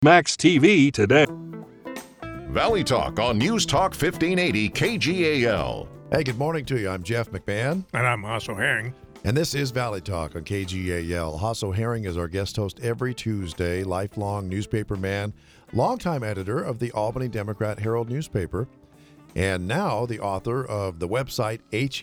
Max TV today. Valley Talk on News Talk 1580 KGAL. Hey, good morning to you. I'm Jeff McMahon. And I'm Hasso Herring. And this is Valley Talk on KGAL. Hasso Herring is our guest host every Tuesday, lifelong newspaper man, longtime editor of the Albany Democrat-Herald newspaper, and now the author of the website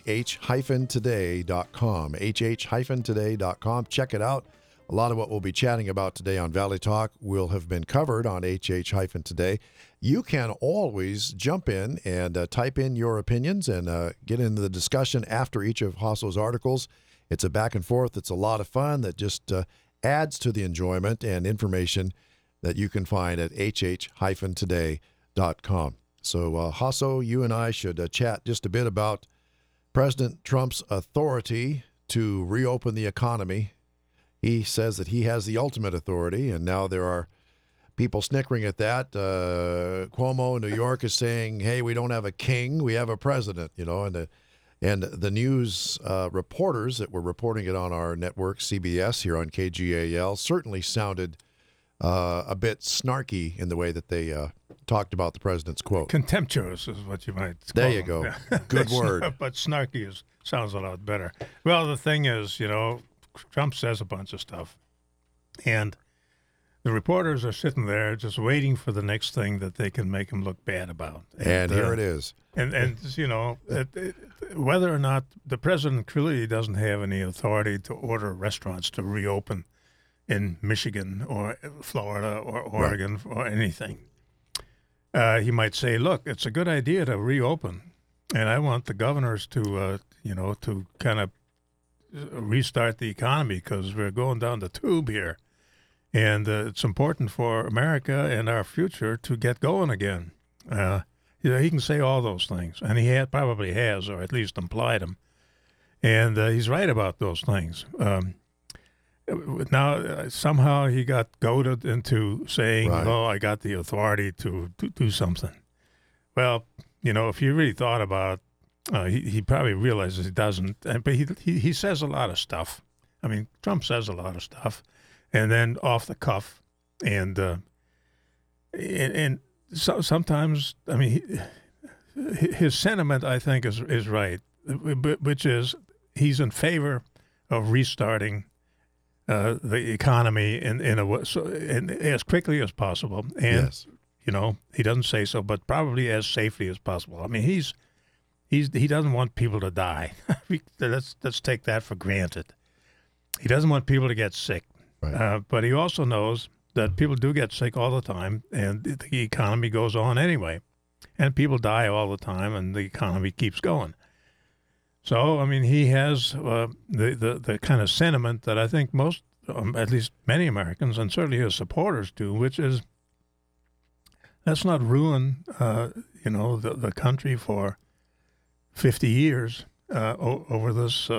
hh-today.com. hh-today.com. Check it out. A lot of what we'll be chatting about today on Valley Talk will have been covered on hh-today. You can always jump in and type in your opinions and get into the discussion after each of Hasso's articles. It's a back and forth. It's a lot of fun that just adds to the enjoyment and information that you can find at hh-today.com. So, Hasso, you and I should chat just a bit about President Trump's authority to reopen the economy. He says that he has the ultimate authority, and now there are people snickering at that. Cuomo in New York is saying, hey, we don't have a king, we have a president, you know, and the news reporters that were reporting it on our network, CBS, here on KGAL, certainly sounded a bit snarky in the way that they talked about the president's quote. Contemptuous is what you might call There you go. Good word. But snarky sounds a lot better. Well, the thing is, you know, Trump says a bunch of stuff, and the reporters are sitting there just waiting for the next thing that they can make him look bad about. And here it is. And you know, whether or not the president clearly doesn't have any authority to order restaurants to reopen in Michigan or Florida or Oregon or anything. He might say, look, it's a good idea to reopen, and I want the governors to, to kind of restart the economy because we're going down the tube here. And it's important for America and our future to get going again. He can say all those things, and he probably has, or at least implied them. And he's right about those things. Now, somehow he got goaded into saying, oh, I got the authority to do something. Well, you know, if you really thought about it, he probably realizes he doesn't. But he says a lot of stuff. I mean, Trump says a lot of stuff. And then off the cuff, and so sometimes, I mean, his sentiment, I think, is right, which is he's in favor of restarting the economy in as quickly as possible, and Yes. you know, he doesn't say so, but probably as safely as possible. I mean, he doesn't want people to die. Let's take that for granted. He doesn't want people to get sick. Right. But he also knows that people do get sick all the time, and the economy goes on anyway. And people die all the time, and the economy keeps going. So, I mean, he has the kind of sentiment that I think most, at least many Americans, and certainly his supporters do, which is let's not ruin, the country for 50 years over this,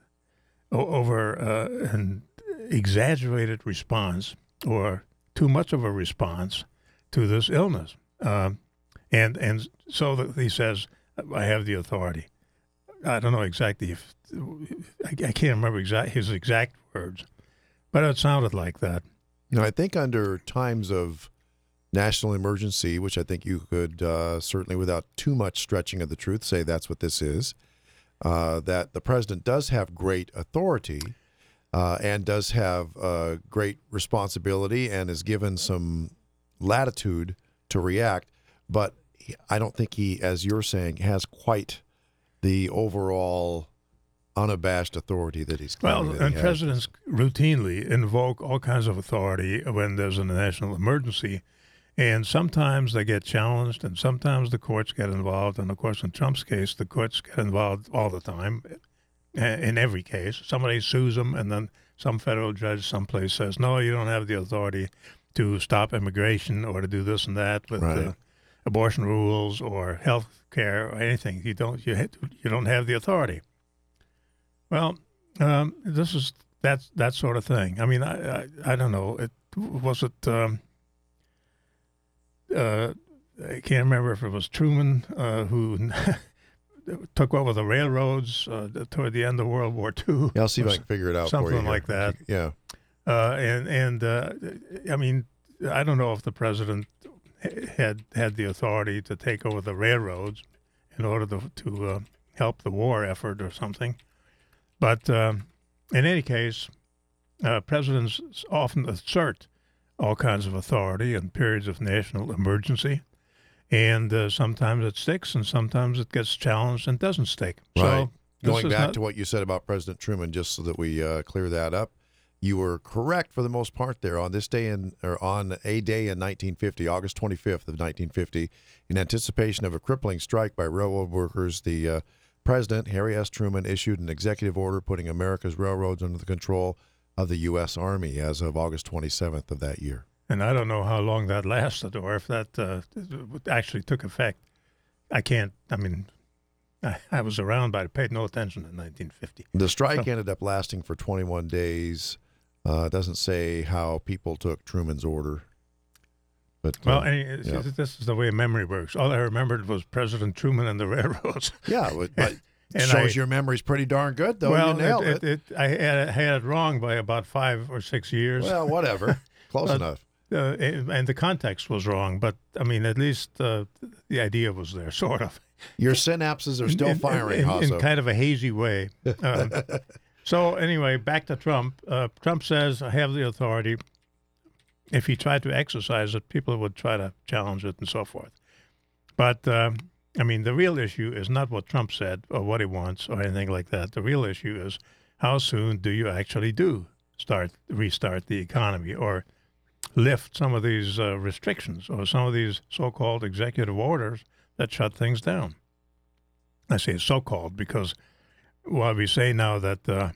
an exaggerated response or too much of a response to this illness. And so he says, I have the authority. I don't know exactly I can't remember his exact words, but it sounded like that. Now, I think under times of national emergency, which I think you could certainly without too much stretching of the truth say that's what this is, that the president does have great authority and does have great responsibility and is given some latitude to react. But I don't think he, as you're saying, has quite the overall unabashed authority that he's claiming. Well, that and he has. presidents routinely invoke all kinds of authority when there's a national emergency. And sometimes they get challenged, and sometimes the courts get involved. And, of course, in Trump's case, the courts get involved all the time. In every case, somebody sues them, and then some federal judge someplace says, no, you don't have the authority to stop immigration or to do this and that with abortion rules or health care or anything. You don't have the authority. Well, this is that sort of thing. I mean, I don't know. I can't remember if it was Truman who took over the railroads toward the end of World War II. Yeah, I'll see if I can figure it out for you. Something like that. Yeah. I mean, I don't know if the president had the authority to take over the railroads in order to help the war effort or something. But in any case, presidents often assert all kinds of authority in periods of national emergency. And sometimes it sticks, and sometimes it gets challenged and doesn't stick. Right. So Going back to what you said about President Truman, just so that we clear that up, you were correct for the most part there. On this day on a day in 1950, August 25th of 1950, in anticipation of a crippling strike by railroad workers, the President, Harry S. Truman, issued an executive order putting America's railroads under the control of the U.S. Army as of August 27th of that year. And I don't know how long that lasted or if that actually took effect. I was around, but I paid no attention in 1950. The strike ended up lasting for 21 days. It doesn't say how people took Truman's order. But this is the way memory works. All I remembered was President Truman and the railroads. Yeah, but it shows your memory's pretty darn good, though. Well, you nailed it. I had it wrong by about 5 or 6 years. Well, whatever. Close enough. And the context was wrong, but I mean, at least the idea was there, sort of. Your synapses are still firing, in kind of a hazy way. So anyway, back to Trump. Trump says, I have the authority. If he tried to exercise it, people would try to challenge it and so forth. But, the real issue is not what Trump said or what he wants or anything like that. The real issue is how soon do you actually restart the economy or lift some of these restrictions or some of these so-called executive orders that shut things down. I say so-called because while we say now that,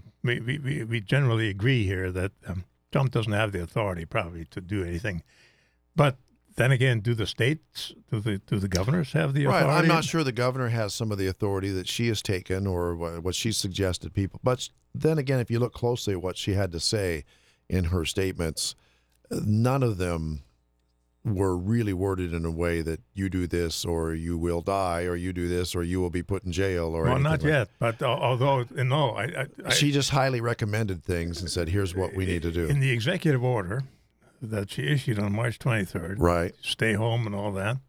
we generally agree here that Trump doesn't have the authority probably to do anything. But then again, do the states, do the governors have the authority? Right. I'm not sure the governor has some of the authority that she has taken or what she suggested people. But then again, if you look closely at what she had to say in her statements, none of them were really worded in a way that you do this or you will die or you do this or you will be put in jail or anything. Well, not yet, but although, no. She just highly recommended things and said, here's what we need to do. In the executive order that she issued on March 23rd, right, stay home and all that,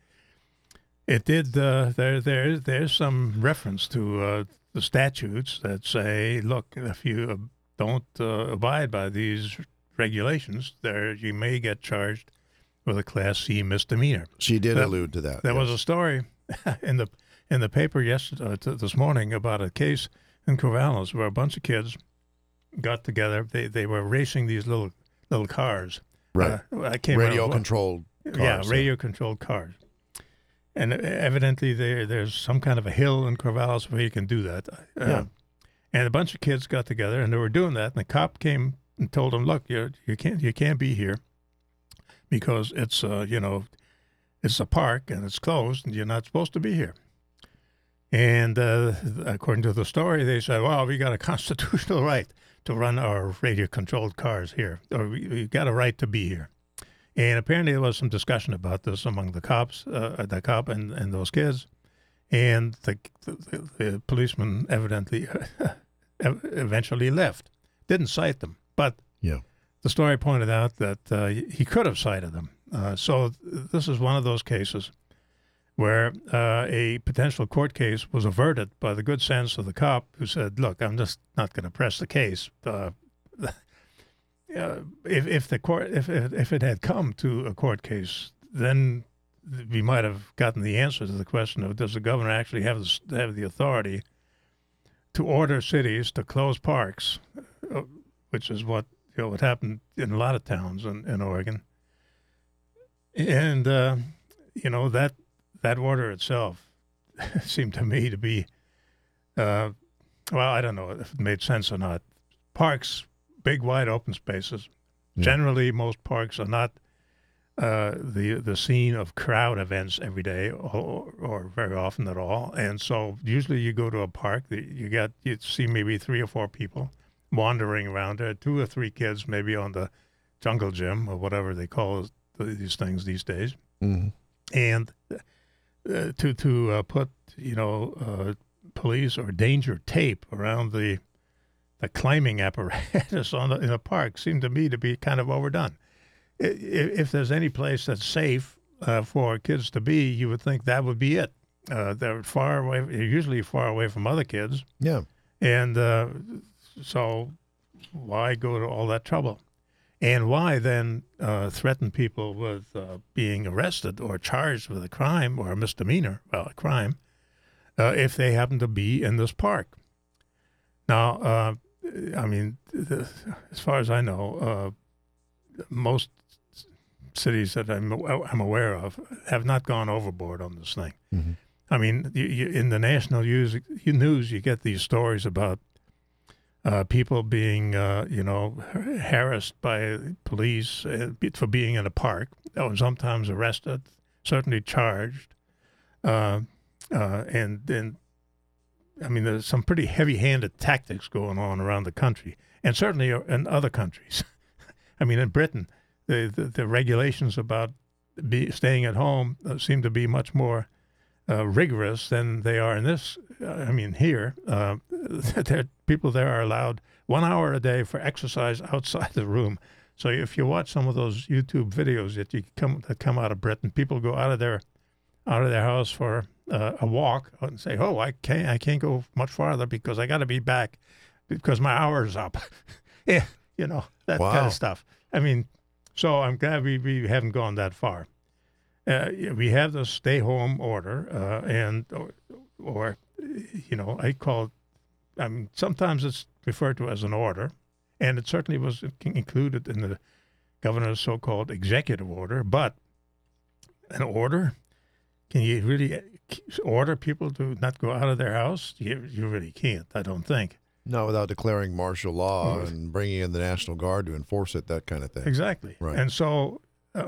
it did, there's some reference to the statutes that say, look, if you don't abide by these regulations, you may get charged with a Class C misdemeanor. She did allude to that. There was a story in the paper this morning about a case in Corvallis where a bunch of kids got together. They were racing these little cars. Right. Radio-controlled cars. Yeah, radio-controlled cars. And evidently there's some kind of a hill in Corvallis where you can do that. And a bunch of kids got together and they were doing that. And the cop came and told them, "Look, you can't be here because it's it's a park and it's closed and you're not supposed to be here." And according to the story, they said, "Well, we got a constitutional right to run our radio-controlled cars here, or we got a right to be here." And apparently there was some discussion about this among the cops, the cop and those kids, and the policeman evidently eventually left, didn't cite them. But the story pointed out that he could have cited them. So this is one of those cases where a potential court case was averted by the good sense of the cop who said, "Look, I'm just not going to press the case." If it had come to a court case, then we might have gotten the answer to the question of does the governor actually have the authority to order cities to close parks, which is what happened in a lot of towns in Oregon. And that order itself seemed to me to be, well, I don't know if it made sense or not. Parks, big wide open spaces. Yeah. Generally, most parks are not the scene of crowd events every day or very often at all. And so usually you go to a park, you see maybe 3 or 4 people wandering around there, 2 or 3 kids maybe on the jungle gym or whatever they call these things these days. Mm-hmm. And to put police or danger tape around the climbing apparatus in a park seemed to me to be kind of overdone. if there's any place that's safe for kids to be, you would think that would be it. They're far away, usually far away from other kids. Yeah. And so why go to all that trouble? And why then threaten people with being arrested or charged with a crime or a misdemeanor, a crime, if they happen to be in this park? Now, I mean, as far as I know, most cities that I'm aware of have not gone overboard on this thing. Mm-hmm. I mean, in the national news, you get these stories about people being, harassed by police for being in a park, or sometimes arrested, certainly charged, and then, I mean, there's some pretty heavy-handed tactics going on around the country, and certainly in other countries. I mean, in Britain, the regulations about staying at home seem to be much more rigorous than they are in this. I mean, here, people there are allowed 1 hour a day for exercise outside the room. So if you watch some of those YouTube videos that come out of Britain, people go out of their house for a walk and say, "Oh, I can't go much farther because I got to be back because my hour's up." Yeah, that Wow. kind of stuff. I mean, so I'm glad we haven't gone that far. We have the stay-home order, or I call it. I mean, sometimes it's referred to as an order, and it certainly was included in the governor's so-called executive order. But an order, can you really order people to not go out of their house? You really can't, I don't think. No, without declaring martial law and bringing in the National Guard to enforce it, that kind of thing. Exactly. Right. And so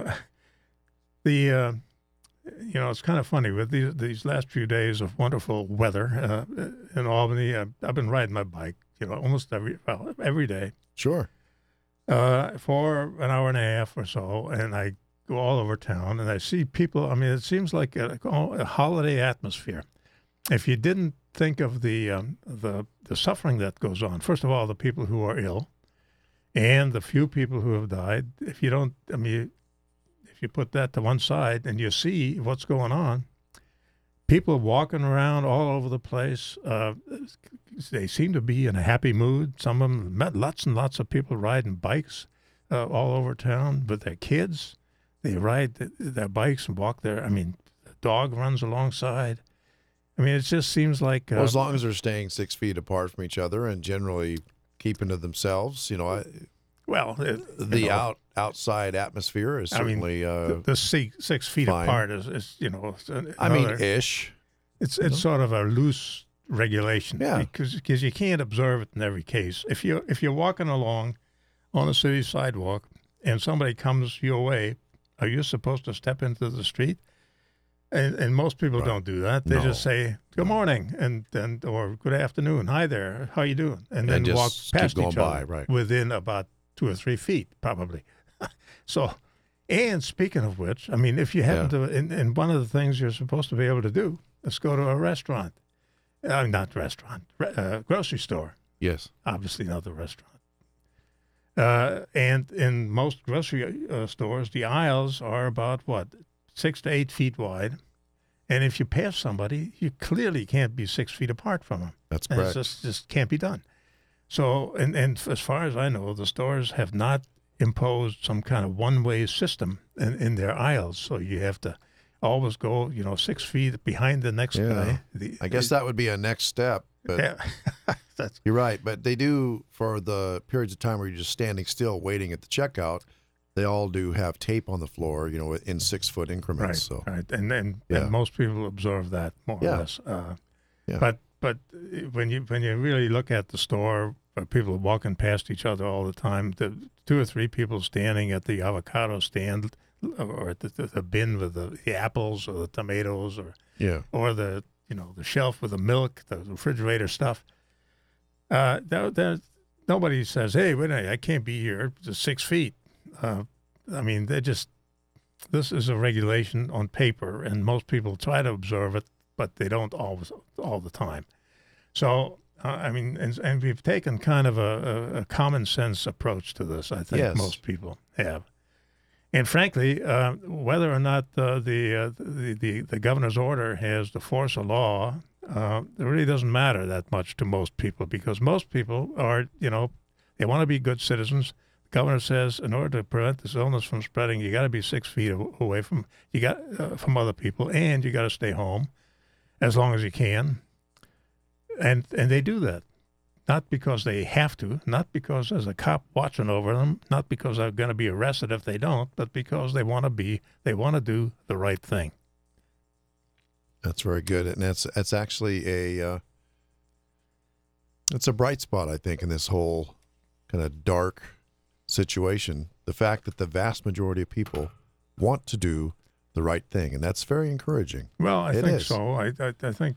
it's kind of funny with these last few days of wonderful weather in Albany. I've been riding my bike, almost every day Sure. for an hour and a half or so, and I go all over town and I see people. I mean, it seems like a holiday atmosphere. If you didn't think of the suffering that goes on, first of all, the people who are ill, and the few people who have died. If you don't, I mean, if you put that to one side and you see what's going on, people walking around all over the place. They seem to be in a happy mood. Some of them met lots and lots of people riding bikes all over town with their kids. They ride their bikes and walk there. I mean, the dog runs alongside. I mean, it just seems like... Well, as long as they're staying 6 feet apart from each other and generally keeping to themselves, the outside atmosphere is certainly... the 6 feet fine. apart is ish. It's sort of a loose regulation. Yeah. Because you can't observe it in every case. If you're walking along on a city sidewalk and somebody comes your way, are you supposed to step into the street? And most people don't do that. They just say good morning or good afternoon. Hi there. How you doing? And then just walk past keep going each other by, right. within about 2 or 3 feet, probably. So, and speaking of which, I mean, if you happen to, and one of the things you're supposed to be able to do is go to a restaurant. Not restaurant, grocery store. Yes. Obviously not the restaurant. And in most grocery stores, the aisles are about, 6 to 8 feet wide. And if you pass somebody, you clearly can't be 6 feet apart from them. That's And correct. it just can't be done. So, and as far as I know, the stores have not imposed some kind of one-way system in their aisles. So you have to always go, 6 feet behind the next guy. I guess that would be a next step. But Yeah. That's you're right. But they do, for the periods of time where you're just standing still waiting at the checkout, they all do have tape on the floor, in 6 foot increments. right. So Right. And Yeah. most people observe that more or Yeah. less. Yeah. But when you really look at the store, people walking past each other all the time, the 2 or 3 people standing at the avocado stand or at the bin with the apples or the tomatoes or the the shelf with the milk, the refrigerator stuff. Nobody says, "Hey, wait a minute, I can't be here. It's 6 feet." I mean, this is a regulation on paper, and most people try to observe it, but they don't always all the time. So, I mean, and we've taken kind of a common sense approach to this. I think Yes. most people have, And frankly, whether or not the governor's order has the force of law, it really doesn't matter that much to most people, because most people are, they want to be good citizens. The governor says in order to prevent this illness from spreading, you got to be 6 feet away from from other people, and you got to stay home as long as you can. And they do that. Not because they have to, not because there's a cop watching over them, not because they're going to be arrested if they don't, but because they want to do the right thing. That's very good, and that's actually it's a bright spot, I think, in this whole kind of dark situation. The fact that the vast majority of people want to do the right thing, and that's very encouraging. Well, I think so. I think,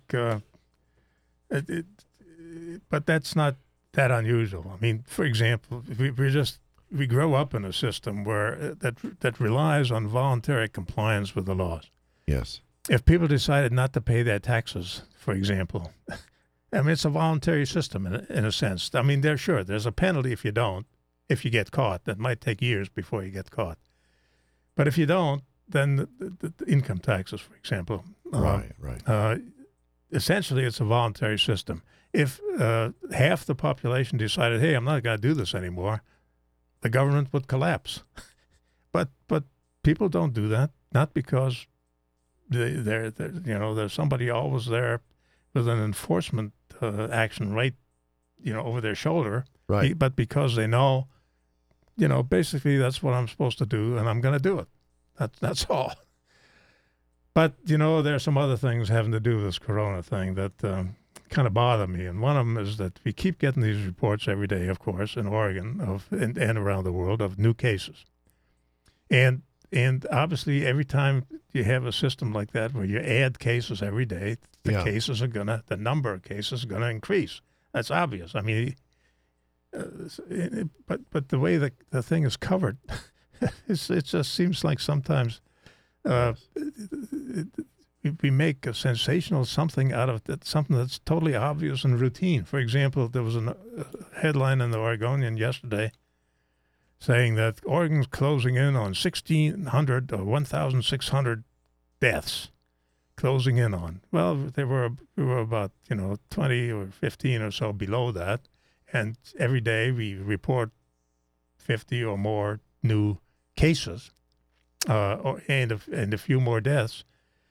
but that's not that unusual. I mean, for example, we grow up in a system where that relies on voluntary compliance with the laws. Yes. If people decided not to pay their taxes, for example, I mean, it's a voluntary system in a sense. I mean, there's a penalty if you don't, if you get caught. That might take years before you get caught. But if you don't, then the income taxes, for example. Right. Essentially, it's a voluntary system. If half the population decided, hey, I'm not going to do this anymore, the government would collapse. But people don't do that, not because there's somebody always there with an enforcement action right, over their shoulder. Right. But because they know, basically that's what I'm supposed to do, and I'm going to do it. That's all. But, there are some other things having to do with this corona thing that kind of bother me. And one of them is that we keep getting these reports every day, of course, in Oregon and around the world of new cases. And obviously every time you have a system like that where you add cases every day, the number of cases is going to increase. That's obvious. I mean, but the way the thing is covered, it just seems like sometimes we make a sensational something out of it, something that's totally obvious and routine. For example, there was a headline in the Oregonian yesterday saying that Oregon's closing in on 1,600 or 1,600 deaths, closing in on. Well, we were about 20 or 15 or so below that, and every day we report 50 or more new cases, and a few more deaths.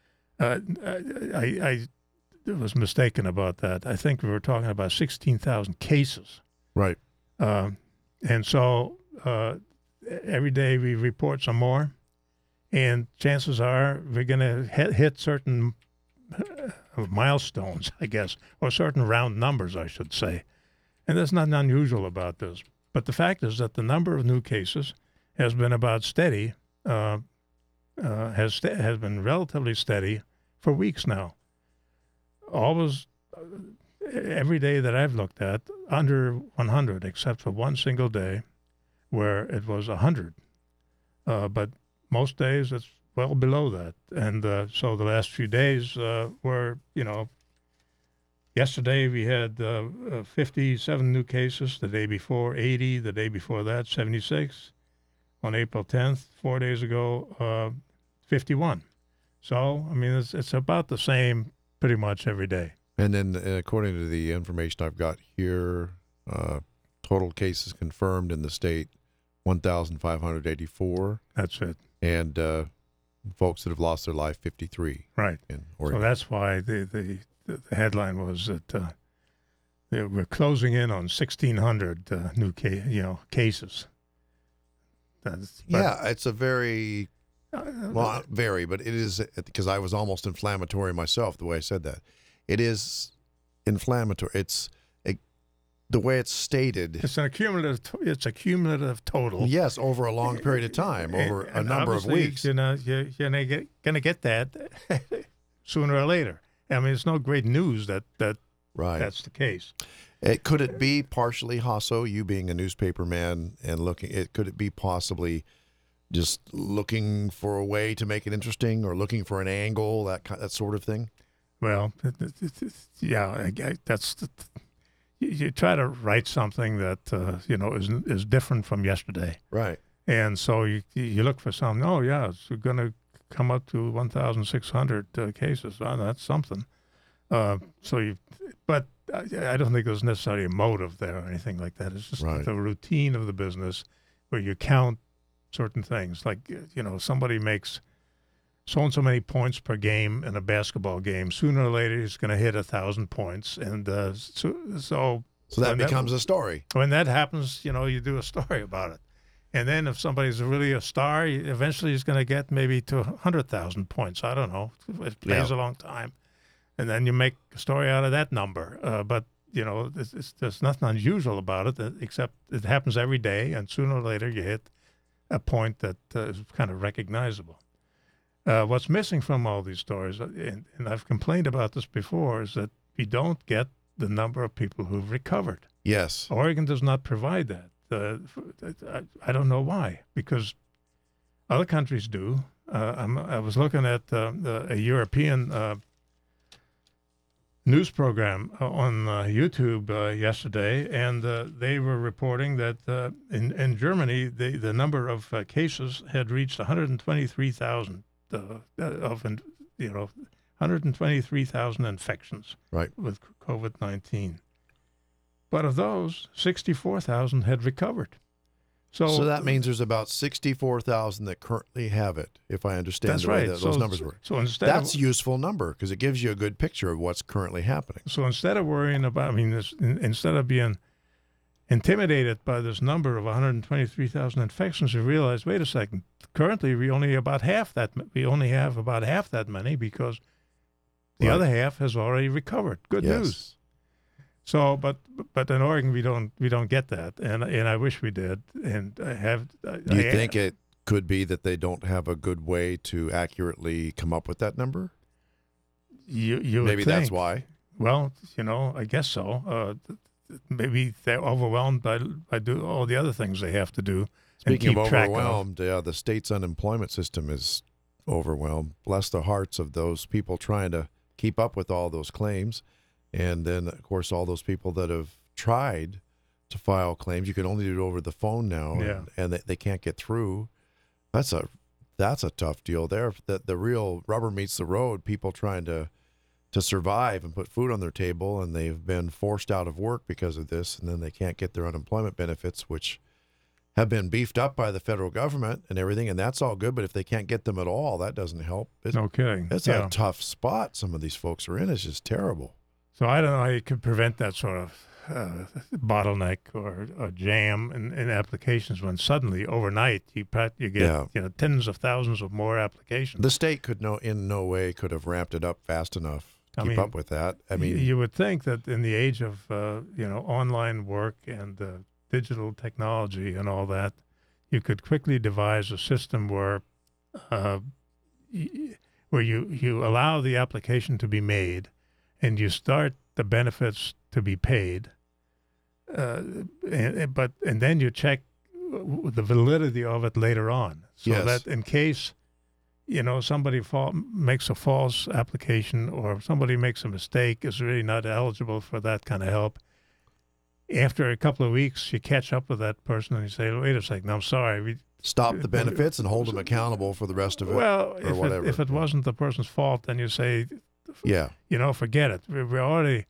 I was mistaken about that. I think we were talking about 16,000 cases. Right. And so every day we report some more, and chances are we're going to hit certain milestones, I guess, or certain round numbers, I should say. And there's nothing unusual about this. But the fact is that the number of new cases has been about steady, has been relatively steady for weeks now. Always, every day that I've looked at, under 100, except for one single day where it was 100. But most days it's well below that. And so the last few days were, yesterday we had 57 new cases, the day before 80, the day before that 76. On April 10th, 4 days ago, 51. So, I mean, it's about the same pretty much every day. And then according to the information I've got here, total cases confirmed in the state, 1,584. That's it. And folks that have lost their life, 53. Right. In Oregon. So that's why the headline was that we're closing in on 1,600 new cases. It's a very, not very, but it is, because I was almost inflammatory myself the way I said that. It is inflammatory. It's the way it's stated. It's a cumulative total. Yes, over a long period of time, over a number of weeks. You're going to get that sooner or later. I mean, it's no great news that right. That's the case. Could it be partially, Hasso, you being a newspaper man and could it be possibly just looking for a way to make it interesting or looking for an angle, that sort of thing? Well, yeah, that's you try to write something that is different from yesterday. Right. And so you look for something. Oh, yeah, it's going to come up to 1,600 cases. Oh, that's something. But I don't think there's necessarily a motive there or anything like that. It's just Right. the routine of the business where you count certain things. Like, somebody makes so and so many points per game in a basketball game. Sooner or later, he's going to hit 1,000 points. And so that becomes a story. when that happens, you do a story about it. And then if somebody's really a star, eventually he's going to get maybe to 100,000 points. I don't know. It plays a long time. And then you make a story out of that number. But, there's nothing unusual about it, except it happens every day. And sooner or later you hit a point that is kind of recognizable. What's missing from all these stories, and I've complained about this before, is that we don't get the number of people who've recovered. Yes. Oregon does not provide that. I don't know why, because other countries do. I was looking at a European news program on YouTube yesterday, and they were reporting that in Germany, the number of cases had reached 123,000 123,000 infections with COVID-19. But of those, 64,000 had recovered. So that means there's about 64,000 that currently have it, if I understand that's the way right. those numbers were. So that's a useful number because it gives you a good picture of what's currently happening. So instead of worrying about, instead of being intimidated by this number of 123,000 infections, we realized, wait a second, currently we only have about half that many because the other half has already recovered. Good news. So, but in Oregon we don't get that, and I wish we did. And I have. Do you think it could be that they don't have a good way to accurately come up with that number? You maybe would that's think. why. Well, I guess so. Maybe they're overwhelmed by all the other things they have to do. Speaking and keep of track overwhelmed, the state's unemployment system is overwhelmed. Bless the hearts of those people trying to keep up with all those claims. And then, of course, all those people that have tried to file claims, you can only do it over the phone now, and they can't get through. That's a tough deal there. The real rubber meets the road, people trying to survive and put food on their table, and they've been forced out of work because of this, and then they can't get their unemployment benefits, which have been beefed up by the federal government and everything, and that's all good, but if they can't get them at all, that doesn't help. No kidding. It's a tough spot some of these folks are in. It's just terrible. So I don't know how you could prevent that sort of bottleneck or jam in applications when suddenly overnight you get tens of thousands of more applications. The state could in no way could have ramped it up fast enough to keep up with that. I mean, you would think that in the age of online work and digital technology and all that, you could quickly devise a system where you allow the application to be made. And you start the benefits to be paid, and then you check the validity of it later on, so that in case somebody makes a false application or somebody makes a mistake, is really not eligible for that kind of help. After a couple of weeks, you catch up with that person and you say, "Wait a second, I'm sorry." Stop the benefits and hold them accountable for the rest of it. Well, whatever. If it wasn't the person's fault, then you say, forget it. We're already,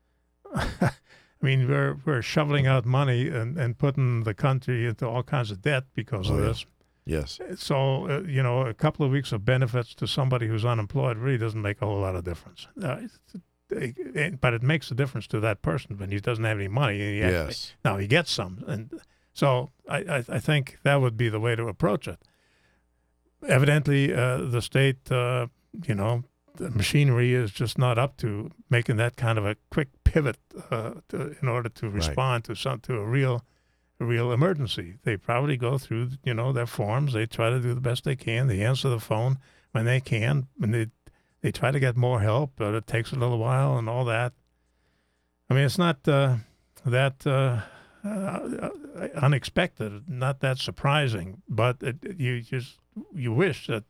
we're shoveling out money and putting the country into all kinds of debt because of this. Yes. So, a couple of weeks of benefits to somebody who's unemployed really doesn't make a whole lot of difference. But it makes a difference to that person when he doesn't have any money. Now he gets some. And so I think that would be the way to approach it. Evidently, the state, the machinery is just not up to making that kind of a quick pivot in order to respond to a real emergency. They probably go through their forms. They try to do the best they can. They answer the phone when they can, and they try to get more help, but it takes a little while and all that. I mean, it's not that unexpected, not that surprising, but you wish that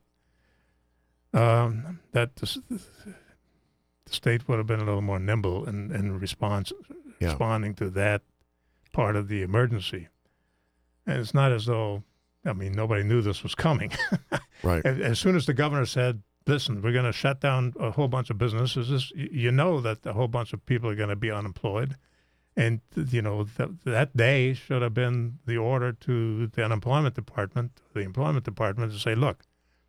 the state would have been a little more nimble in responding to that part of the emergency. And it's not as though I mean, nobody knew this was coming. Right. As soon as the governor said, listen, we're going to shut down a whole bunch of businesses, you know that a whole bunch of people are going to be unemployed. And, that day should have been the order to the employment department to say, look,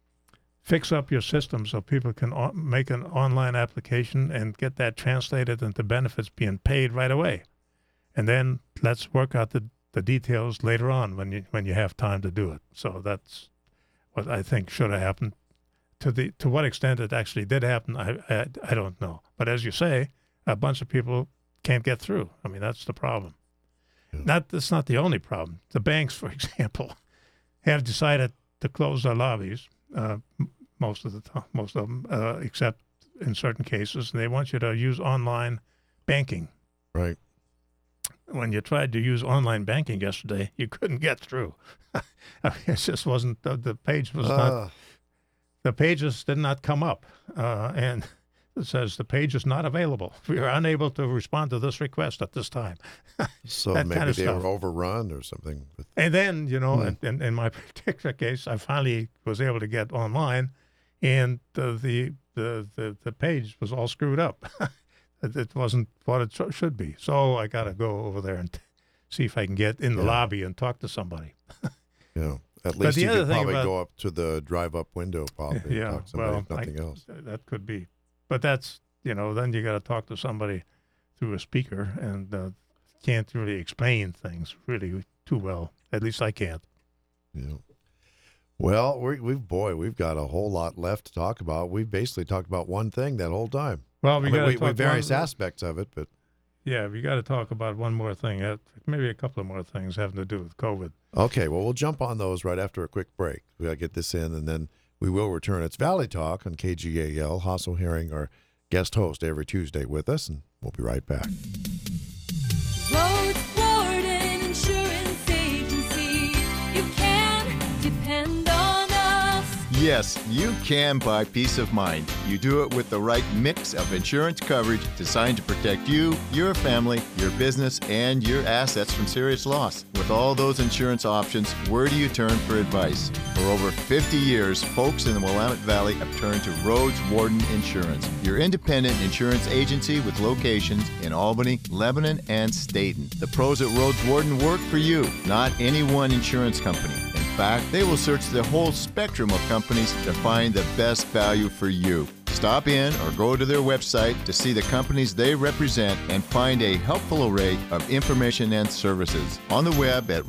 fix up your system so people can make an online application and get that translated into benefits being paid right away. And then let's work out the details later on when you have time to do it. So that's what I think should have happened. To what extent it actually did happen, I don't know. But as you say, a bunch of people can't get through. I mean, that's the problem. Yeah. That's not the only problem. The banks, for example, have decided to close their lobbies. Most of them, except in certain cases, and they want you to use online banking. Right. When you tried to use online banking yesterday, you couldn't get through. I mean, it just wasn't the page was not. The pages did not come up, and it says the page is not available. We are unable to respond to this request at this time. So That maybe kind of they stuff. were overrun or something. And then, in my particular case, I finally was able to get online, and the page was all screwed up. It wasn't what it should be. So I got to go over there and see if I can get in the lobby and talk to somebody. Yeah. At least the you other could thing probably about- go up to the drive-up window probably and talk to somebody, if nothing else. That could be. But that's, then you got to talk to somebody through a speaker and can't really explain things really too well. At least I can't. Yeah. Well, we've got a whole lot left to talk about. We've basically talked about one thing that whole time. Well, we got to talk various aspects of it, but yeah, we got to talk about one more thing. Maybe a couple of more things having to do with COVID. okay. Well, we'll jump on those right after a quick break. We got to get this in, and then we will return. It's Valley Talk on KGAL. Hasso Herring, our guest host, every Tuesday with us, and we'll be right back. Road Warden Insurance Agency. You can depend on us. Yes, you can buy peace of mind. You do it with the right mix of insurance coverage designed to protect you, your family, your business, and your assets from serious loss. With all those insurance options, where do you turn for advice? For over 50 years, folks in the Willamette Valley have turned to Rhodes Warden Insurance, your independent insurance agency with locations in Albany, Lebanon, and Staten. The pros at Rhodes Warden work for you, not any one insurance company. In fact, they will search the whole spectrum of companies to find the best value for you. Stop in or go to their website to see the companies they represent and find a helpful array of information and services. On the web at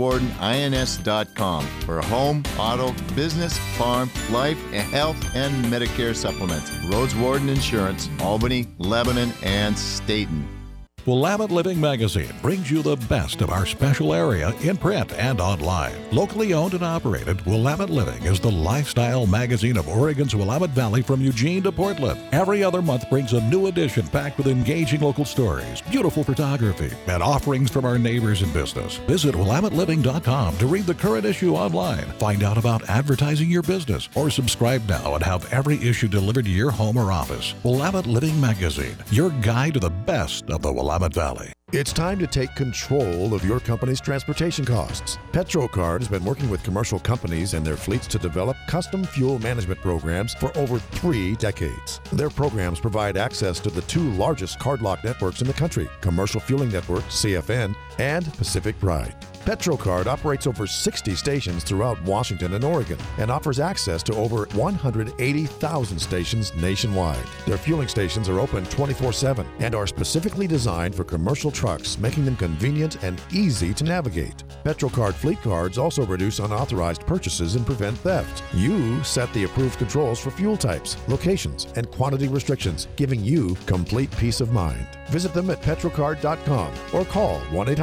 RhodesWardenINS.com for home, auto, business, farm, life, health, and Medicare supplements. Rhodes Warden Insurance, Albany, Lebanon, and Staten. Willamette Living Magazine brings you the best of our special area in print and online. Locally owned and operated, Willamette Living is the lifestyle magazine of Oregon's Willamette Valley from Eugene to Portland. Every other month brings a new edition packed with engaging local stories, beautiful photography, and offerings from our neighbors in business. Visit WillametteLiving.com to read the current issue online, find out about advertising your business, or subscribe now and have every issue delivered to your home or office. Willamette Living Magazine, your guide to the best of the Willamette Valley. It's time to take control of your company's transportation costs. PetroCard has been working with commercial companies and their fleets to develop custom fuel management programs for over 3 decades. Their programs provide access to the 2 largest cardlock networks in the country, Commercial Fueling Network, CFN, and Pacific Pride. PetroCard operates over 60 stations throughout Washington and Oregon and offers access to over 180,000 stations nationwide. Their fueling stations are open 24/7 and are specifically designed for commercial trucks, making them convenient and easy to navigate. PetroCard fleet cards also reduce unauthorized purchases and prevent theft. You set the approved controls for fuel types, locations, and quantity restrictions, giving you complete peace of mind. Visit them at petrocard.com or call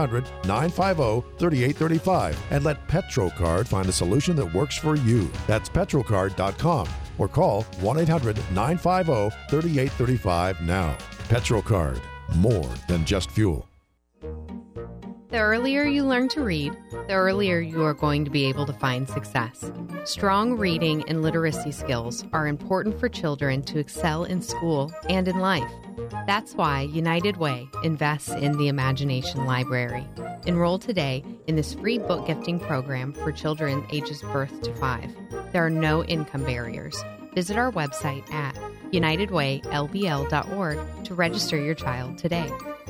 1-800-950-3835 and let PetroCard find a solution that works for you. That's petrocard.com or call 1-800-950-3835 now. PetroCard, more than just fuel. The earlier you learn to read, the earlier you are going to be able to find success. Strong reading and literacy skills are important for children to excel in school and in life. That's why United Way invests in the Imagination Library. Enroll today in this free book gifting program for children ages birth to 5. There are no income barriers. Visit our website at unitedwaylbl.org to register your child today.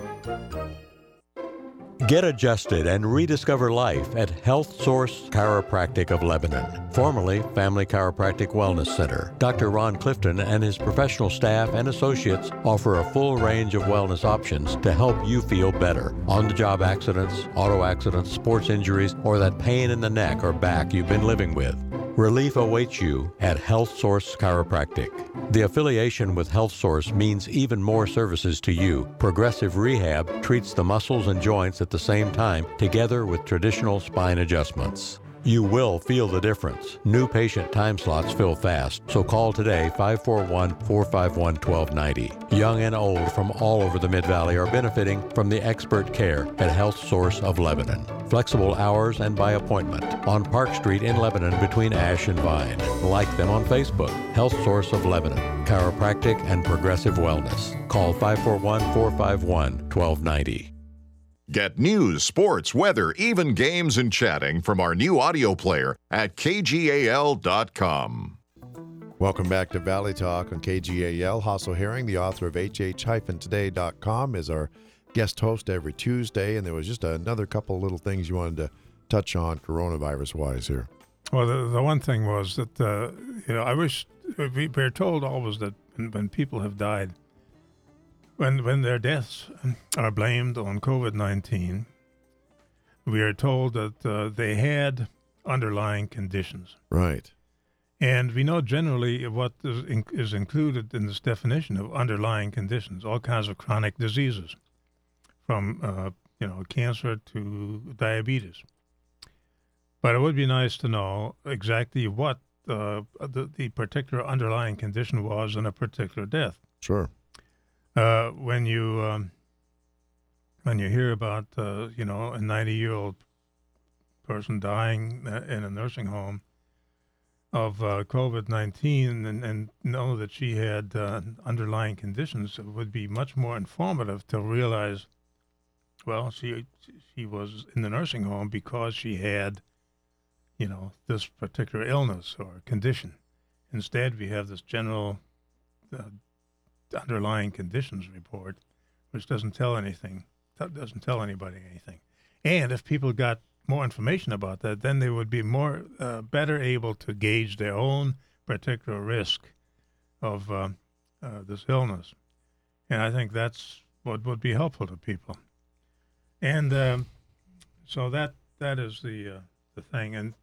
Get adjusted and rediscover life at Health Source Chiropractic of Lebanon, formerly Family Chiropractic Wellness Center. Dr. Ron Clifton and his professional staff and associates offer a full range of wellness options to help you feel better. On-the-job accidents, auto accidents, sports injuries, or that pain in the neck or back you've been living with. Relief awaits you at Health Source Chiropractic. The affiliation with Health Source means even more services to you. Progressive Rehab treats the muscles and joints at the same time, together with traditional spine adjustments. You will feel the difference. New patient time slots fill fast, so call today 541-451-1290. Young and old from all over the Mid-Valley are benefiting from the expert care at Health Source of Lebanon. Flexible hours and by appointment on Park Street in Lebanon between Ash and Vine. Like them on Facebook, Health Source of Lebanon, Chiropractic and Progressive Wellness. Call 541-451-1290. Get news, sports, weather, even games and chatting from our new audio player at kgal.com. Welcome back to Valley Talk on KGAL. Hasso Herring, the author of hh-today.com, is our guest host every Tuesday. And there was just another couple little things you wanted to touch on coronavirus-wise here. Well, the one thing was that, I wish we're told always that when people have died, when their deaths are blamed on COVID-19, we are told that they had underlying conditions. Right. And we know generally what is included in this definition of underlying conditions, all kinds of chronic diseases, from cancer to diabetes. But it would be nice to know exactly what the particular underlying condition was in a particular death. Sure. When you hear about a 90-year-old person dying in a nursing home of COVID-19 and know that she had underlying conditions, it would be much more informative to realize, well, she was in the nursing home because she had, this particular illness or condition. Instead, we have this general underlying conditions report, which doesn't tell anybody anything. And if people got more information about that, then they would be more better able to gauge their own particular risk of this illness. And I think that's what would be helpful to people. And so that is the thing, and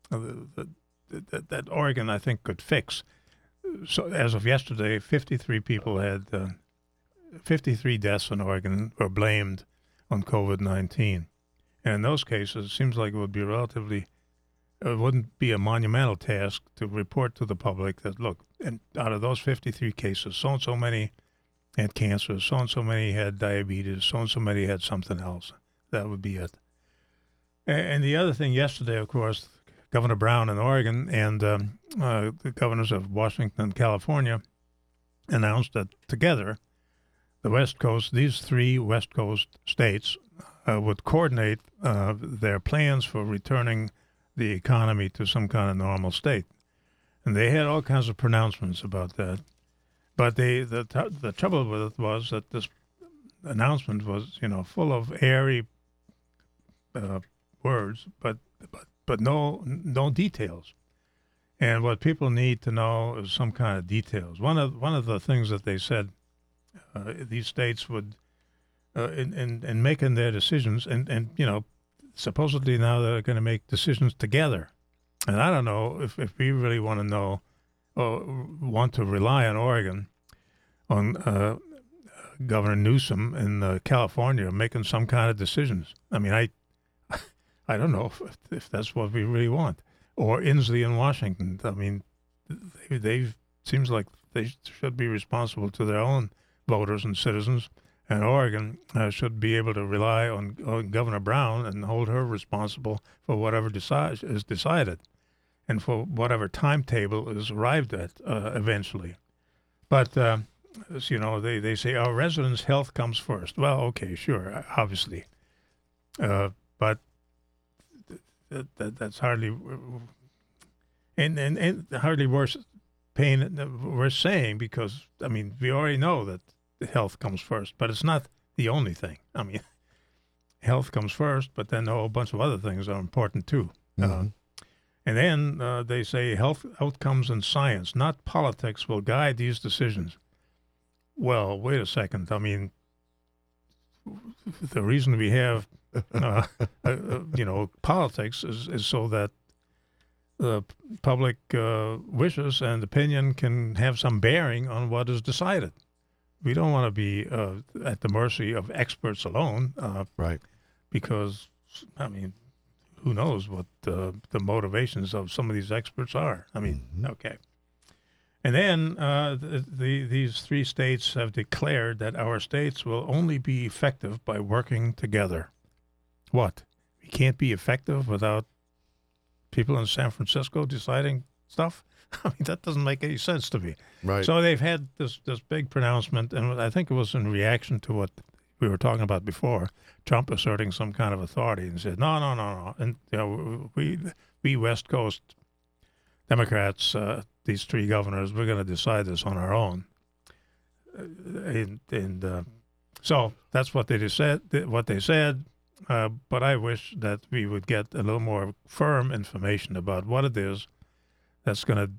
that Oregon, I think, could fix. So as of yesterday, 53 people had 53 deaths in Oregon were blamed on COVID-19. And in those cases, it seems like it would be it wouldn't be a monumental task to report to the public that, look, and out of those 53 cases, so-and-so many had cancer, so-and-so many had diabetes, so-and-so many had something else. That would be it. And the other thing yesterday, of course, Governor Brown in Oregon and the governors of Washington and California announced that together, these three West Coast states would coordinate their plans for returning the economy to some kind of normal state. And they had all kinds of pronouncements about that. But the trouble with it was that this announcement was, full of airy words, but no details. And what people need to know is some kind of details. One of the things that they said these states would in making their decisions, and supposedly now they're going to make decisions together. And I don't know if we really want to know or want to rely on Oregon, on Governor Newsom in California making some kind of decisions. I mean, I don't know if that's what we really want. Or Inslee in Washington. I mean, they seems like they should be responsible to their own voters and citizens and Oregon should be able to rely on Governor Brown and hold her responsible for whatever is decided and for whatever timetable is arrived at eventually. But, as you know, they say our residents' health comes first. Well, okay, sure, obviously. But that's hardly and hardly worth saying, because, I mean, we already know that health comes first, but it's not the only thing. I mean, health comes first, but then a whole bunch of other things are important too. Mm-hmm. And then they say health outcomes and science, not politics, will guide these decisions. Well, wait a second. I mean, the reason we have, politics is so that the public wishes and opinion can have some bearing on what is decided. We don't want to be at the mercy of experts alone, Right. because, I mean, who knows what the motivations of some of these experts are. I mean, okay. And then these 3 states have declared that our states will only be effective by working together. What? We can't be effective without people in San Francisco deciding stuff? I mean, that doesn't make any sense to me. Right. So they've had this big pronouncement, and I think it was in reaction to what we were talking about before, Trump asserting some kind of authority and said, no. And we West Coast Democrats, these 3 governors, we're going to decide this on our own. So that's what they said. But I wish that we would get a little more firm information about what it is that's going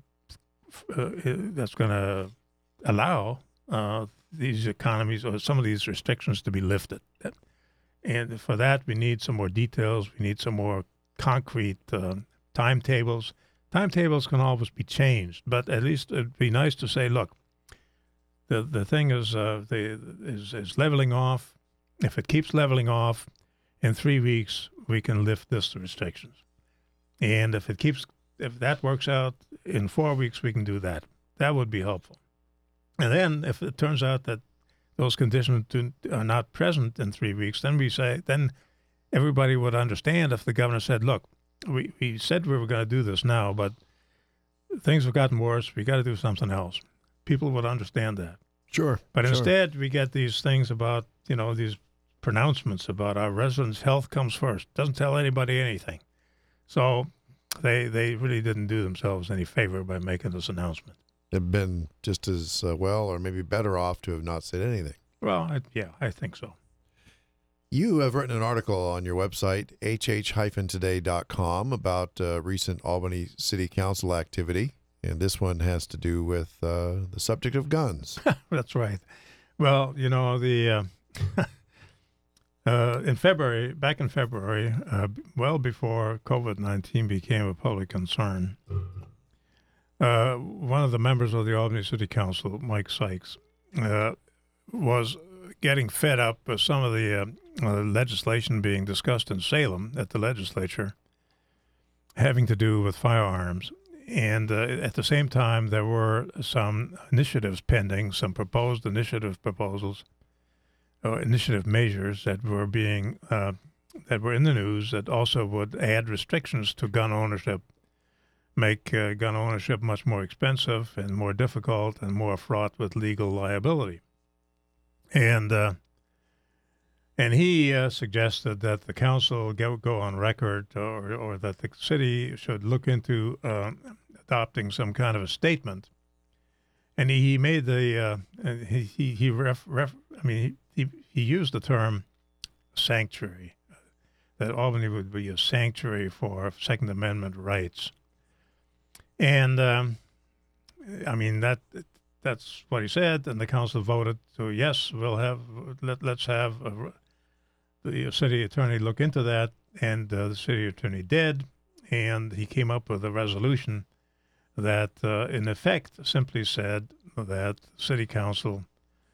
to allow these economies or some of these restrictions to be lifted. And for that, we need some more details. We need some more concrete timetables. Timetables can always be changed, but at least it'd be nice to say, look, the thing is leveling off. If it keeps leveling off, in 3 weeks we can lift this restrictions. And if that works out, in 4 weeks we can do that. That would be helpful. And then if it turns out that those conditions are not present in 3 weeks, then everybody would understand if the governor said, look, we said we were going to do this now, but things have gotten worse. We got to do something else. People would understand that. Sure. But sure. instead, we get these things about, these pronouncements about our residents' health comes first. Doesn't tell anybody anything. So they really didn't do themselves any favor by making this announcement. They've been just as well or maybe better off to have not said anything. Well, I think so. You have written an article on your website, hh-today.com, about recent Albany City Council activity, and this one has to do with the subject of guns. That's right. Well, back in February, well before COVID-19 became a public concern, one of the members of the Albany City Council, Mike Sykes, was getting fed up with some of the legislation being discussed in Salem at the legislature having to do with firearms. And at the same time, there were some initiatives pending, some proposed initiative proposals, initiative measures that were being that were in the news that also would add restrictions to gun ownership, make gun ownership much more expensive and more difficult and more fraught with legal liability. And he suggested that the council go on record or that the city should look into adopting some kind of a statement. And he made the he used the term sanctuary, that Albany would be a sanctuary for Second Amendment rights. And that's what he said, and the council voted. So yes, let's have the city attorney look into that, and the city attorney did, and he came up with a resolution that, in effect, simply said that city council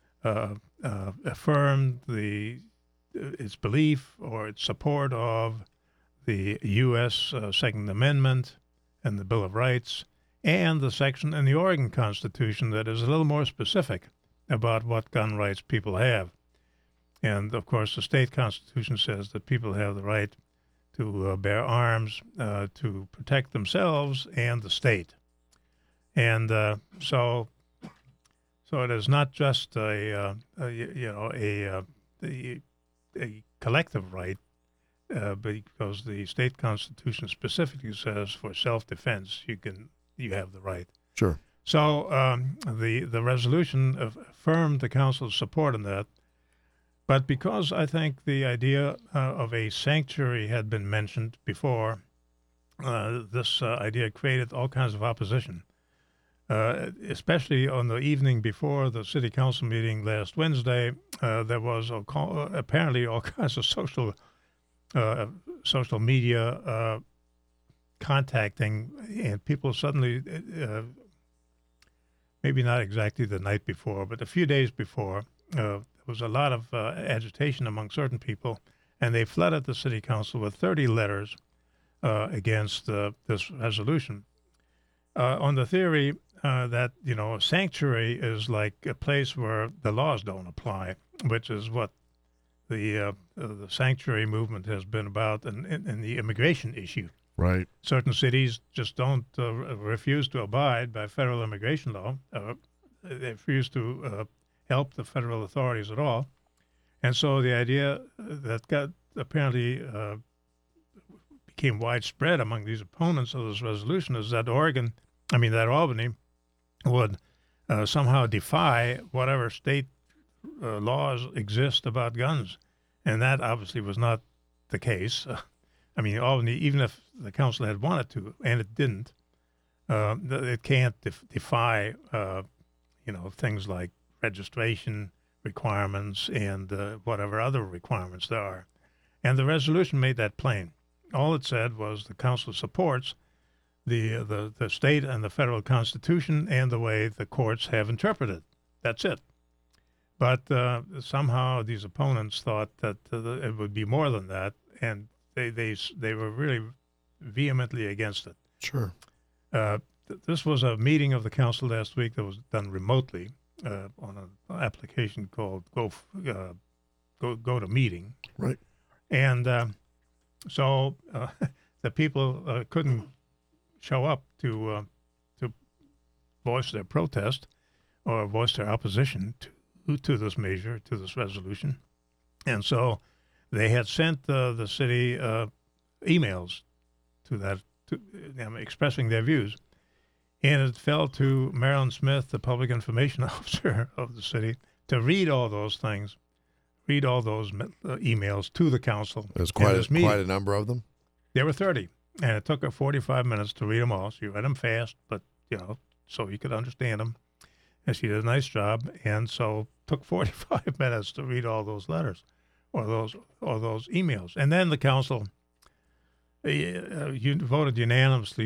affirmed its belief or its support of the U.S. Second Amendment and the Bill of Rights, and the section in the Oregon Constitution that is a little more specific about what gun rights people have. And, of course, the state constitution says that people have the right to bear arms to protect themselves and the state. And so it is not just a collective right, because the state constitution specifically says for self-defense you have the right. Sure. So the resolution affirmed the council's support in that. But because I think the idea of a sanctuary had been mentioned before, this idea created all kinds of opposition, especially on the evening before the city council meeting last Wednesday. There was apparently all kinds of social media contacting, and people suddenly, maybe not exactly the night before, but a few days before, there was a lot of agitation among certain people, and they flooded the city council with 30 letters against this resolution, on the theory that, a sanctuary is like a place where the laws don't apply, which is what the sanctuary movement has been about in the immigration issue. Right. Certain cities just don't refuse to abide by federal immigration law. They refuse to help the federal authorities at all. And so the idea that got apparently became widespread among these opponents of this resolution is that Albany would somehow defy whatever state laws exist about guns. And that obviously was not the case. Albany, even if the council had wanted to, and it didn't, it can't defy, things like registration requirements and whatever other requirements there are. And the resolution made that plain. All it said was the council supports the state and the federal constitution and the way the courts have interpreted. That's it. But somehow these opponents thought that it would be more than that, and they were really vehemently against it. Sure. This was a meeting of the council last week that was done remotely on an application called Go to Meeting. Right. And so the people couldn't show up to voice their protest or voice their opposition to this measure, to this resolution. And so they had sent the city emails expressing their views. And it fell to Marilyn Smith, the public information officer of the city, to read all those things, read all those emails to the council. There's quite a number of them. There were 30, and it took her 45 minutes to read them all. She read them fast, but, so you could understand them. And she did a nice job, and so took 45 minutes to read all those letters or those emails. And then the council voted unanimously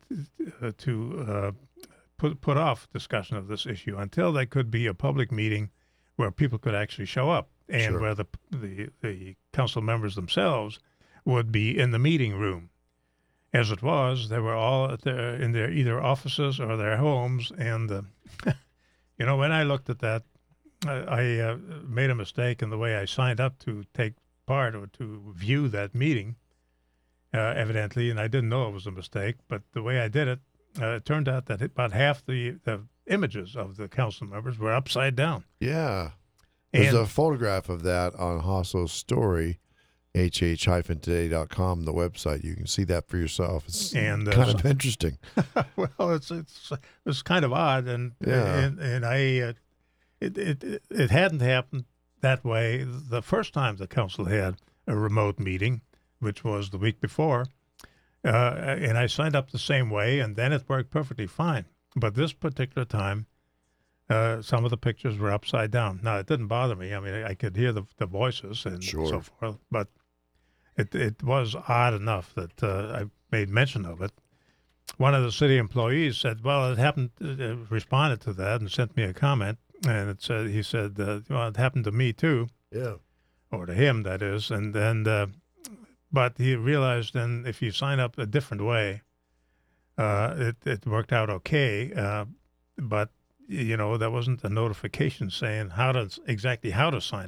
to put off discussion of this issue until there could be a public meeting where people could actually show up and where the council members themselves would be in the meeting room. As it was, they were all in their either offices or their homes. And, when I looked at that, I made a mistake in the way I signed up to take part or to view that meeting. Evidently, and I didn't know it was a mistake, but the way I did it, it turned out that about half the images of the council members were upside down. Yeah. There's a photograph of that on Hosso's story, hh-today.com, the website. You can see that for yourself. It's kind of interesting. Well, it's kind of odd, and I it hadn't happened that way the first time the council had a remote meeting, which was the week before, and I signed up the same way, and then it worked perfectly fine. But this particular time, some of the pictures were upside down. Now, it didn't bother me. I could hear the voices and so forth, but it was odd enough that I made mention of it. One of the city employees said, well, it happened, responded to that and sent me a comment, and he said, well, it happened to me too. Yeah. Or to him, that is, and then... But he realized then if you sign up a different way, it worked out okay. But, there wasn't a notification saying exactly how to sign up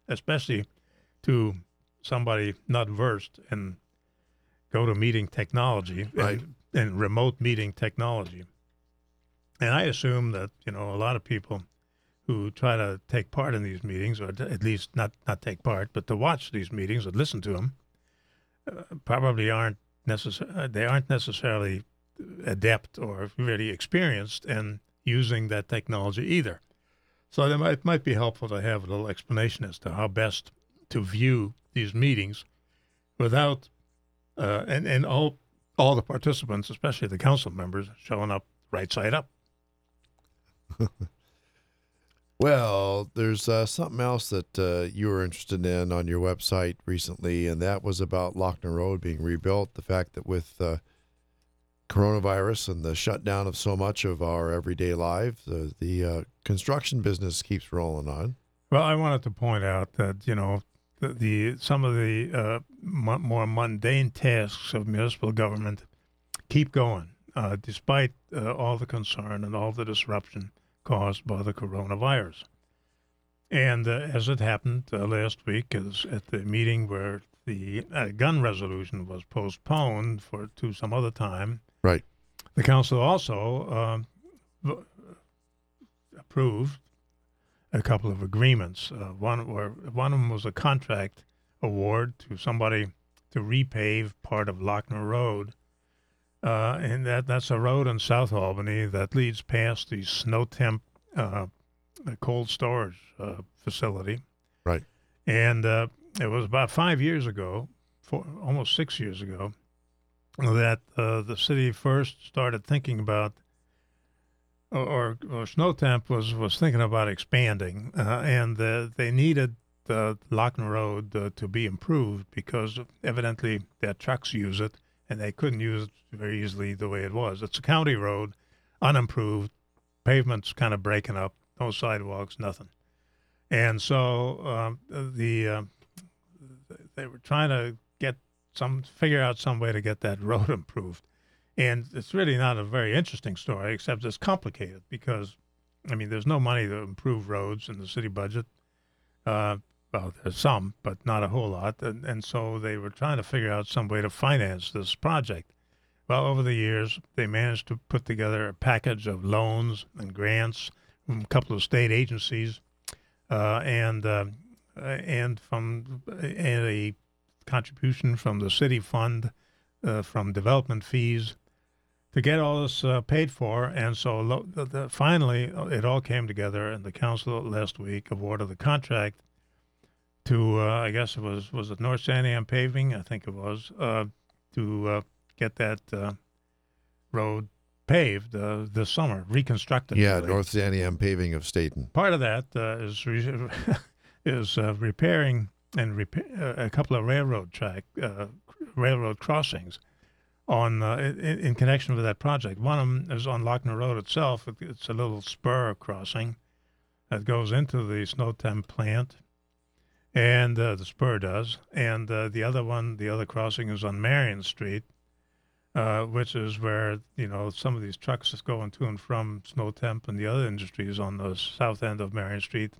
especially to somebody not versed in go-to-meeting technology Right. and remote meeting technology. And I assume that, a lot of people who try to take part in these meetings, or at least not take part, but to watch these meetings and listen to them, probably aren't necessarily adept or really experienced in using that technology either. So it might be helpful to have a little explanation as to how best to view these meetings without and all the participants, especially the council members, showing up right side up. Well, there's something else that you were interested in on your website recently, and that was about Lochner Road being rebuilt. The fact that with coronavirus and the shutdown of so much of our everyday lives, the construction business keeps rolling on. Well, I wanted to point out that, some of the more mundane tasks of municipal government keep going, despite all the concern and all the disruption caused by the coronavirus. And as it happened last week, is at the meeting where the gun resolution was postponed to some other time, Right. the council also approved a couple of agreements. One of them was a contract award to somebody to repave part of Lochner Road. And that's a road in South Albany that leads past the Snow Temp cold storage facility. Right. And it was about 5 years ago, almost 6 years ago, that the city first started thinking about, or Snow Temp was thinking about expanding, and they needed the Lochner Road to be improved because evidently their trucks use it, and they couldn't use it very easily the way it was. It's a county road, unimproved, pavement's kind of breaking up, no sidewalks, nothing. And so they were trying to figure out some way to get that road improved. And it's really not a very interesting story, except it's complicated because, there's no money to improve roads in the city budget. Well, there's some, but not a whole lot. And so they were trying to figure out some way to finance this project. Well, over the years, they managed to put together a package of loans and grants from a couple of state agencies, and a contribution from the city fund, from development fees, to get all this paid for. And so finally, it all came together, and the council last week awarded the contract to, I guess it was it North Santiam Paving? I think it was, to get that road paved this summer, reconstructed. Yeah, really. North Santiam Paving of Staten. Part of that is repairing a couple of railroad crossings on in connection with that project. One of them is on Lochner Road itself. It's a little spur crossing that goes into the Snow Temp plant, and the spur does. And the other crossing is on Marion Street, which is where some of these trucks is going to and from Snow Temp and the other industries on the south end of Marion Street.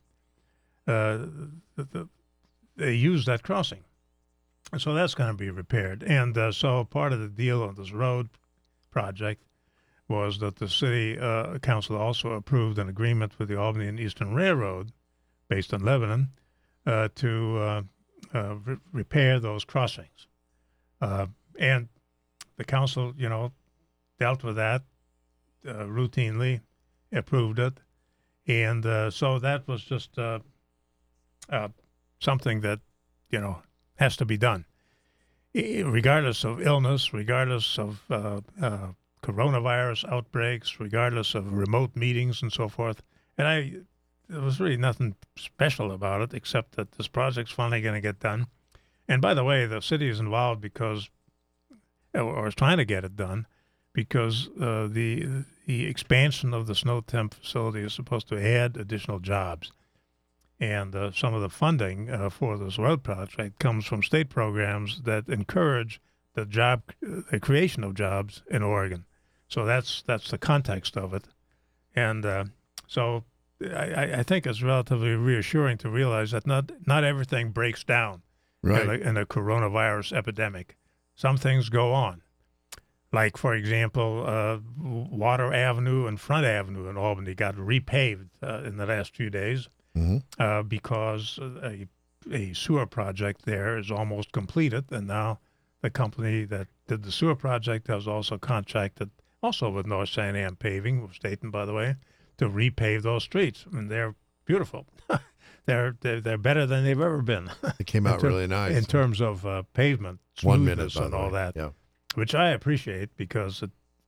They use that crossing. And so that's going to be repaired. And so part of the deal on this road project was that the city council also approved an agreement with the Albany and Eastern Railroad, based in Lebanon, to repair those crossings. And the council, dealt with that routinely, approved it. And so that was just something that, has to be done, regardless of illness, regardless of coronavirus outbreaks, regardless of remote meetings and so forth. And there was really nothing special about it, except that this project's finally going to get done. And by the way, the city is involved or is trying to get it done, because the expansion of the Snow Temp facility is supposed to add additional jobs. And some of the funding for this road project comes from state programs that encourage the creation of jobs in Oregon. So that's the context of it. And so I think it's relatively reassuring to realize that not everything breaks down in a coronavirus epidemic. Some things go on. Like, for example, Water Avenue and Front Avenue in Albany got repaved in the last few days because a sewer project there is almost completed, and now the company that did the sewer project has also contracted, also with North San Am Paving, of Staten, by the way, to repave those streets. I mean, they're beautiful. They're better than they've ever been. It came out really nice in terms of pavement, 1 minute, smoothness, and all that. Yeah. Which I appreciate, because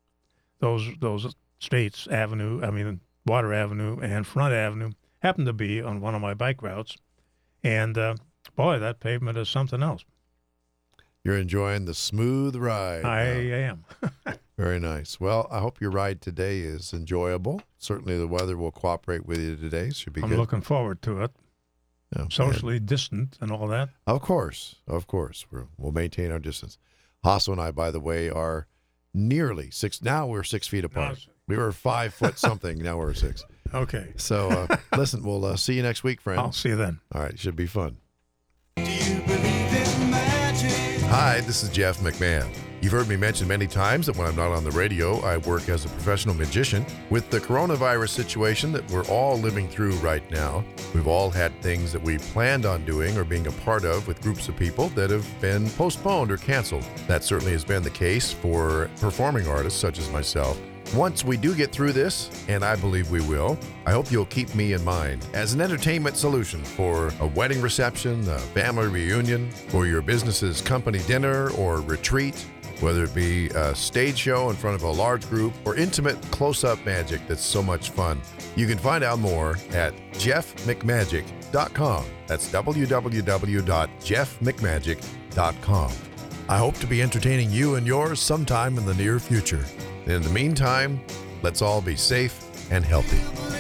those streets, Water Avenue and Front Avenue, happen to be on one of my bike routes. And, boy, that pavement is something else. You're enjoying the smooth ride. I am. Very nice. Well, I hope your ride today is enjoyable. Certainly the weather will cooperate with you today. Should be good. I'm looking forward to it. Yeah, socially distant and all that. Of course. We'll maintain our distance. Hasso and I, by the way, are nearly 6. Now we're 6 feet apart. We were 5 foot something. Now we're 6. Okay. So, listen, we'll see you next week, friend. I'll see you then. All right. Should be fun. Do you believe in magic? Hi, this is Jeff McMahon. You've heard me mention many times that when I'm not on the radio, I work as a professional magician. With the coronavirus situation that we're all living through right now, we've all had things that we planned on doing or being a part of with groups of people that have been postponed or canceled. That certainly has been the case for performing artists such as myself. Once we do get through this, and I believe we will, I hope you'll keep me in mind as an entertainment solution for a wedding reception, a family reunion, for your business's company dinner or retreat, whether it be a stage show in front of a large group or intimate close-up magic that's so much fun. You can find out more at jeffmcmagic.com. That's www.jeffmcmagic.com. I hope to be entertaining you and yours sometime in the near future. In the meantime, let's all be safe and healthy.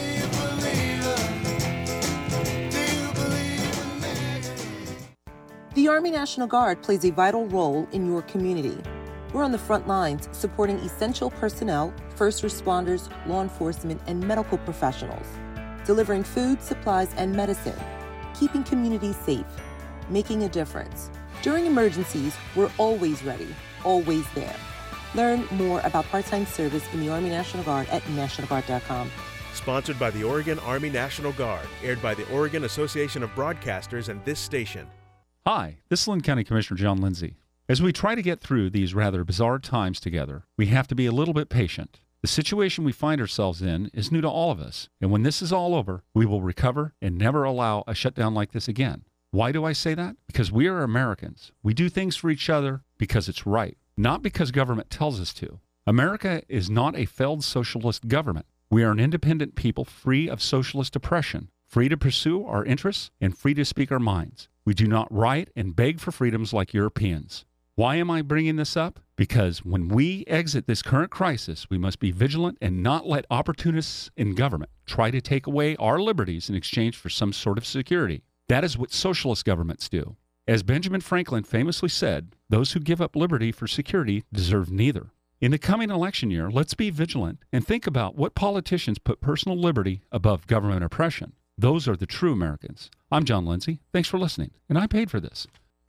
The Army National Guard plays a vital role in your community. We're on the front lines supporting essential personnel, first responders, law enforcement, and medical professionals, delivering food, supplies, and medicine, keeping communities safe, making a difference. During emergencies, we're always ready, always there. Learn more about part-time service in the Army National Guard at nationalguard.com. Sponsored by the Oregon Army National Guard, aired by the Oregon Association of Broadcasters and this station. Hi, this is Linn County Commissioner John Lindsay. As we try to get through these rather bizarre times together, we have to be a little bit patient. The situation we find ourselves in is new to all of us, and when this is all over, we will recover and never allow a shutdown like this again. Why do I say that? Because we are Americans. We do things for each other because it's right, not because government tells us to. America is not a failed socialist government. We are an independent people free of socialist oppression, free to pursue our interests, and free to speak our minds. We do not riot and beg for freedoms like Europeans. Why am I bringing this up? Because when we exit this current crisis, we must be vigilant and not let opportunists in government try to take away our liberties in exchange for some sort of security. That is what socialist governments do. As Benjamin Franklin famously said, those who give up liberty for security deserve neither. In the coming election year, let's be vigilant and think about what politicians put personal liberty above government oppression. Those are the true Americans. I'm John Lindsay. Thanks for listening. And I paid for this.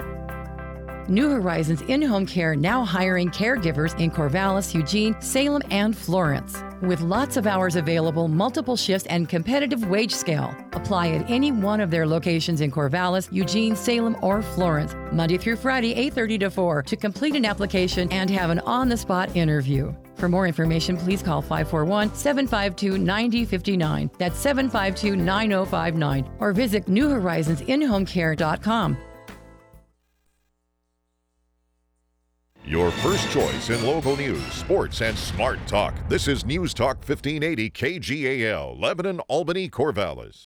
New Horizons In-Home Care now hiring caregivers in Corvallis, Eugene, Salem, and Florence. With lots of hours available, multiple shifts, and competitive wage scale. Apply at any one of their locations in Corvallis, Eugene, Salem, or Florence, Monday through Friday, 8:30 to 4, to complete an application and have an on-the-spot interview. For more information, please call 541-752-9059. That's 752-9059. Or visit newhorizonsinhomecare.com. Your first choice in local news, sports, and smart talk. This is News Talk 1580 KGAL, Lebanon, Albany, Corvallis.